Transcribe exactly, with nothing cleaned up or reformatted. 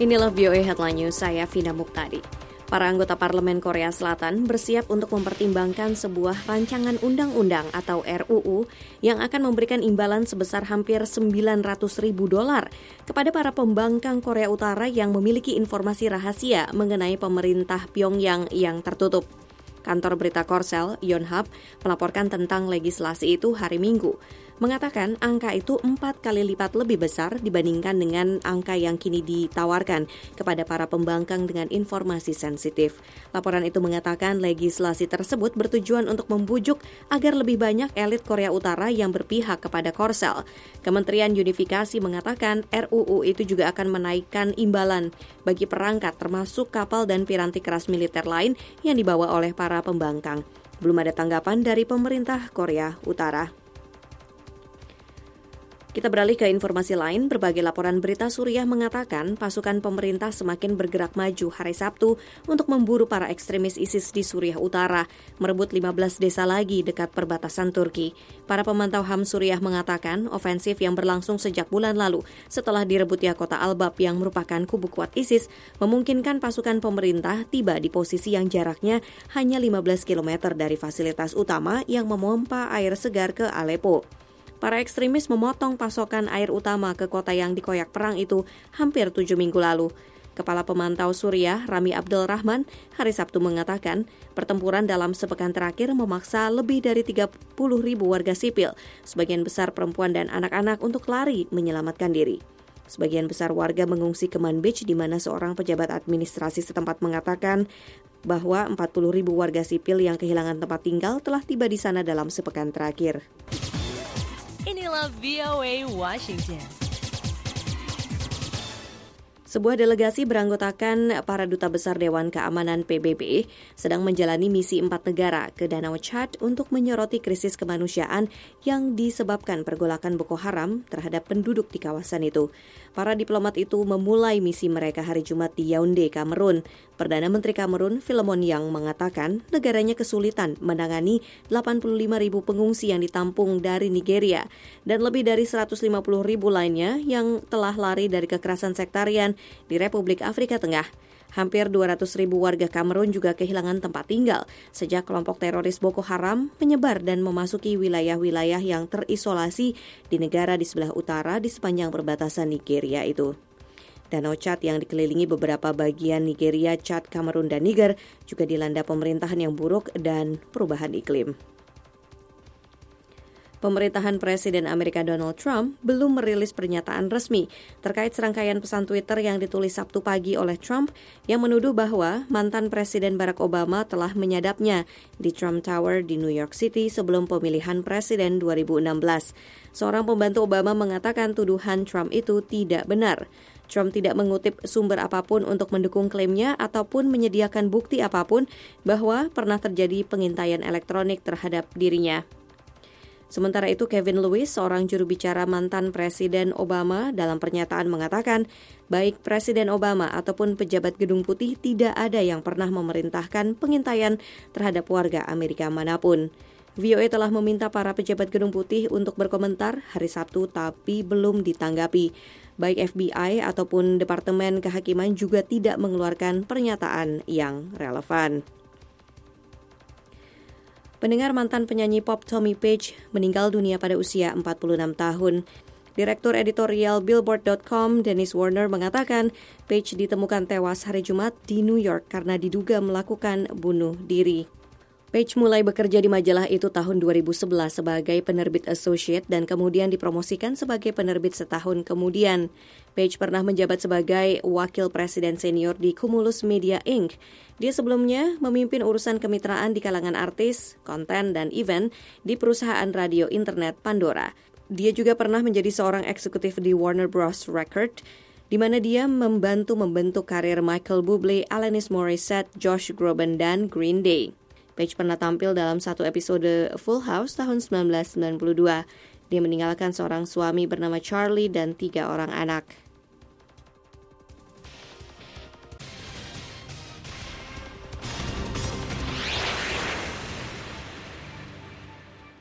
Inilah V O A Headline News, saya Vina Muktadi. Para anggota Parlemen Korea Selatan bersiap untuk mempertimbangkan sebuah rancangan undang-undang atau R U U yang akan memberikan imbalan sebesar hampir sembilan ratus ribu dolar kepada para pembangkang Korea Utara yang memiliki informasi rahasia mengenai pemerintah Pyongyang yang tertutup. Kantor berita Korsel, Yonhap, melaporkan tentang legislasi itu hari Minggu, mengatakan angka itu empat kali lipat lebih besar dibandingkan dengan angka yang kini ditawarkan kepada para pembangkang dengan informasi sensitif. Laporan itu mengatakan legislasi tersebut bertujuan untuk membujuk agar lebih banyak elit Korea Utara yang berpihak kepada Korsel. Kementerian Unifikasi mengatakan R U U itu juga akan menaikkan imbalan bagi perangkat termasuk kapal dan piranti keras militer lain yang dibawa oleh para pembangkang. Belum ada tanggapan dari pemerintah Korea Utara. Kita beralih ke informasi lain. Berbagai laporan berita Suriah mengatakan pasukan pemerintah semakin bergerak maju hari Sabtu untuk memburu para ekstremis ISIS di Suriah Utara, merebut lima belas desa lagi dekat perbatasan Turki. Para pemantau H A M Suriah mengatakan ofensif yang berlangsung sejak bulan lalu setelah direbutnya kota Al-Bab yang merupakan kubu kuat ISIS memungkinkan pasukan pemerintah tiba di posisi yang jaraknya hanya lima belas kilometer dari fasilitas utama yang memompa air segar ke Aleppo. Para ekstremis memotong pasokan air utama ke kota yang dikoyak perang itu hampir tujuh minggu lalu. Kepala Pemantau Suriah, Rami Abdul Rahman, hari Sabtu mengatakan pertempuran dalam sepekan terakhir memaksa lebih dari tiga puluh ribu warga sipil, sebagian besar perempuan dan anak-anak untuk lari menyelamatkan diri. Sebagian besar warga mengungsi ke Manbij, di mana seorang pejabat administrasi setempat mengatakan bahwa empat puluh ribu warga sipil yang kehilangan tempat tinggal telah tiba di sana dalam sepekan terakhir. Inilah V O A Washington. Sebuah delegasi beranggotakan para duta besar Dewan Keamanan P B B sedang menjalani misi empat negara ke Danau Chad untuk menyoroti krisis kemanusiaan yang disebabkan pergolakan Boko Haram terhadap penduduk di kawasan itu. Para diplomat itu memulai misi mereka hari Jumat di Yaounde, Kamerun. Perdana Menteri Kamerun, Philemon Yang, mengatakan negaranya kesulitan menangani delapan puluh lima ribu pengungsi yang ditampung dari Nigeria dan lebih dari seratus lima puluh ribu lainnya yang telah lari dari kekerasan sektarian di Republik Afrika Tengah. Hampir dua ratus ribu warga Kamerun juga kehilangan tempat tinggal sejak kelompok teroris Boko Haram menyebar dan memasuki wilayah-wilayah yang terisolasi di negara di sebelah utara di sepanjang perbatasan Nigeria itu. Danau Chad yang dikelilingi beberapa bagian Nigeria, Chad, Kamerun, dan Niger juga dilanda pemerintahan yang buruk dan perubahan iklim. Pemerintahan Presiden Amerika Donald Trump belum merilis pernyataan resmi terkait serangkaian pesan Twitter yang ditulis Sabtu pagi oleh Trump yang menuduh bahwa mantan Presiden Barack Obama telah menyadapnya di Trump Tower di New York City sebelum pemilihan presiden dua ribu enam belas. Seorang pembantu Obama mengatakan tuduhan Trump itu tidak benar. Trump tidak mengutip sumber apapun untuk mendukung klaimnya ataupun menyediakan bukti apapun bahwa pernah terjadi pengintaian elektronik terhadap dirinya. Sementara itu, Kevin Lewis, seorang juru bicara mantan Presiden Obama, dalam pernyataan mengatakan, baik Presiden Obama ataupun pejabat Gedung Putih tidak ada yang pernah memerintahkan pengintaian terhadap warga Amerika manapun. V O A telah meminta para pejabat Gedung Putih untuk berkomentar hari Sabtu, tapi belum ditanggapi. Baik F B I ataupun Departemen Kehakiman juga tidak mengeluarkan pernyataan yang relevan. Pendengar, mantan penyanyi pop Tommy Page meninggal dunia pada usia empat puluh enam tahun. Direktur editorial Billboard dot com, Dennis Warner, mengatakan Page ditemukan tewas hari Jumat di New York karena diduga melakukan bunuh diri. Page mulai bekerja di majalah itu tahun dua ribu sebelas sebagai penerbit associate dan kemudian dipromosikan sebagai penerbit setahun kemudian. Page pernah menjabat sebagai wakil presiden senior di Cumulus Media Incorporated. Dia sebelumnya memimpin urusan kemitraan di kalangan artis, konten, dan event di perusahaan radio internet Pandora. Dia juga pernah menjadi seorang eksekutif di Warner Bros. Record, di mana dia membantu membentuk karir Michael Bublé, Alanis Morissette, Josh Groban, dan Green Day. Page pernah tampil dalam satu episode Full House tahun sembilan belas sembilan puluh dua. Dia meninggalkan seorang suami bernama Charlie dan tiga orang anak.